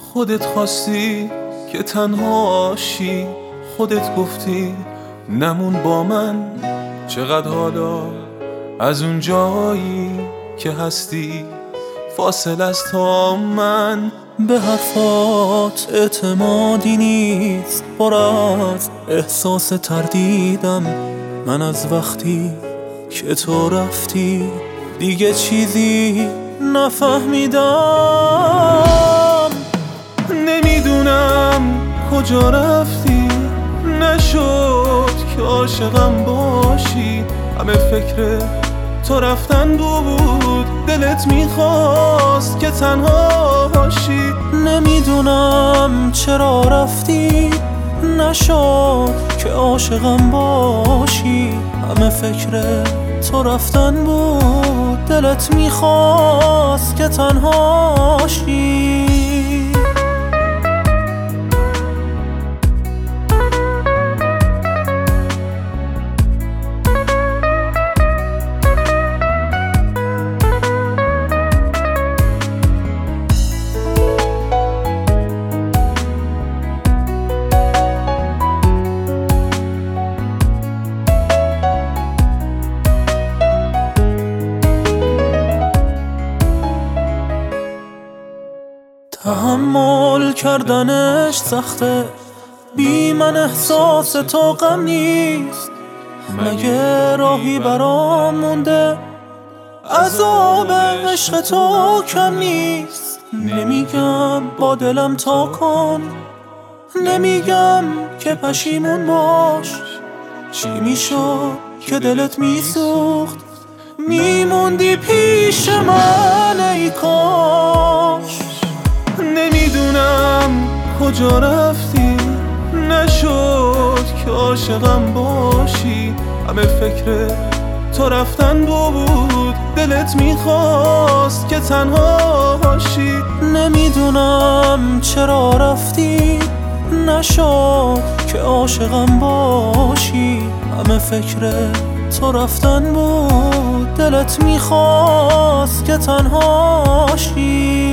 خودت خواستی که تنهاشی، خودت گفتی نمون با من. چقدر حالا از اون جایی که هستی فاصله است تا من. به حرفات اعتمادی نیست، پر از احساس تردیدم. من از وقتی که تو رفتی دیگه چیزی نفهمیدم. نمیدونم کجا رفتی، نشد که عاشقم باشی. همه فکر تو رفتن بود، دلت میخواست که تنها باشی. نمیدونم چرا رفتی، نشد که عاشقم باشی. همه فکر تو رفتن بود، دلت میخواست که تنهاشی. تحمل کردنش سخته، بی من احساس تو غم نیست. مگه راهی برام مونده، عذاب عشق تو کم نیست. نمیگم با دلم تا کن، نمیگم که پشیمون باش. چی میشد که دلت میسوخت، میموندی پیش من ای کاش. نمیدونم کجا رفتی، نشد که عاشقم باشی. همه فکر تو رفتن بود، دلت میخواست که تنها باشی. نمیدونم چرا رفتی، نشد که عاشقم باشی. همه فکر تو رفتن بود، دلت میخواست که تنهاشی.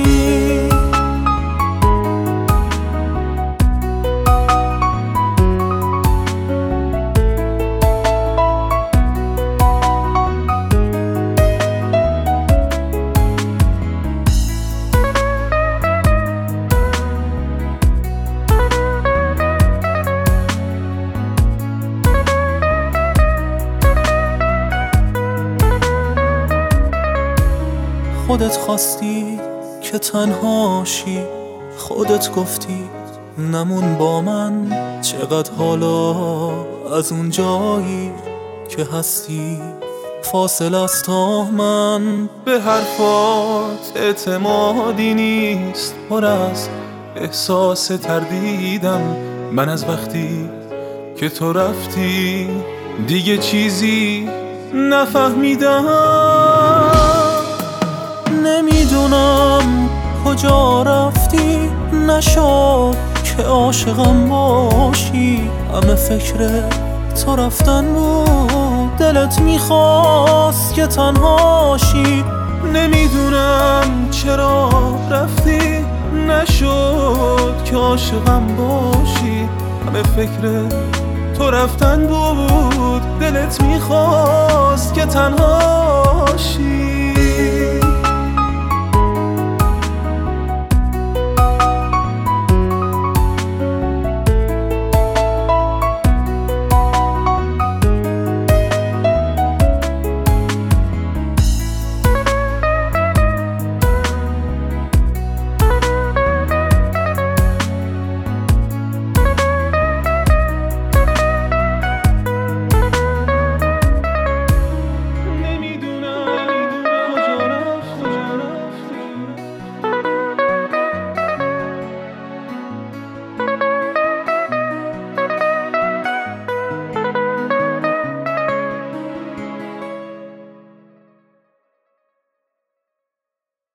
خودت خواستی که تنهاشی، خودت گفتی نمون با من. چقدر حالا از اون جایی که هستی فاصله است تا من. به حرفات اعتمادی نیست، پر از احساس تردیدم. من از وقتی که تو رفتی دیگه چیزی نفهمیدم. نمیدونم کجا رفتی، نشد که عاشقم باشی. همه فکر تو رفتن بود، دلت میخواست که تنهاشی. نمیدونم چرا رفتی، نشد که عاشقم باشی. همه فکر تو رفتن بود، دلت میخواست که تنهاشی.